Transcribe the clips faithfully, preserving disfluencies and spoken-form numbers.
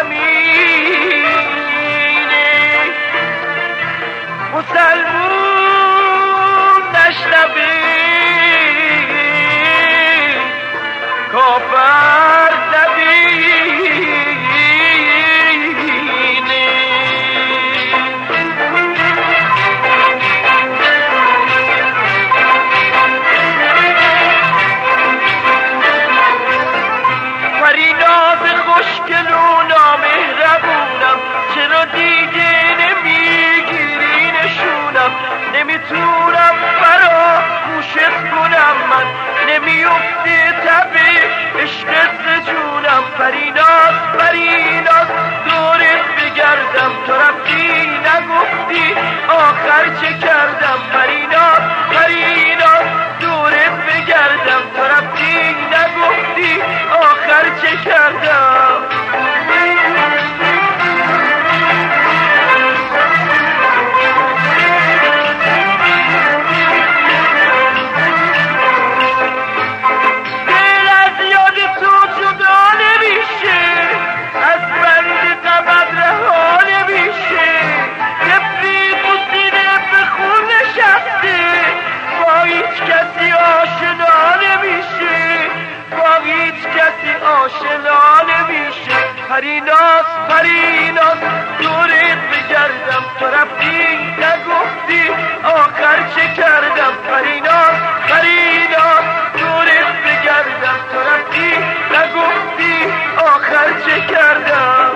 زمینه مسلمون نشنوه کافر نبینه فریناز خوشگل و نامهربونم چرا دیگه نمیگیری نشونم نمیتونم فراموشت کنم من نمیفتی تبه عشقت جونم فریناز فریناز دورت بگردم تو رفتی نگفتی آخر چه کردم فریناز فریناز دورت بگردم تو رفتی نگفتی آخر چه کردم آشنا نمیشه فریناز فریناز دورت بگردم تو رفتی نگفتی آخر چه کردم فریناز فریناز دورت بگردم تو رفتی نگفتی آخر چه کردم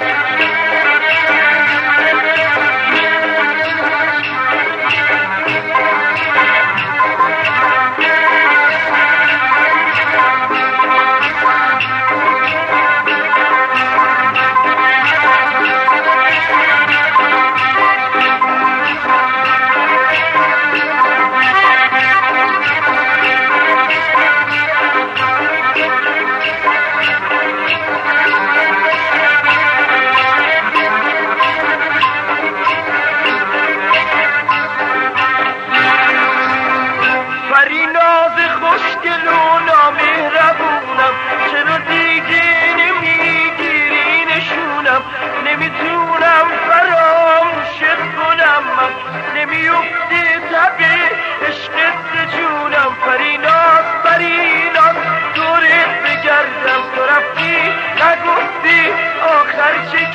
خوشگل و نامهربونم چرا دیگه نمیگیری نشونم نمیتونم فراموشت کنم من نمیفتی تبه عشقت جونم فریناز فریناز دورت بگردم تو رفتی نگفتی آخر چه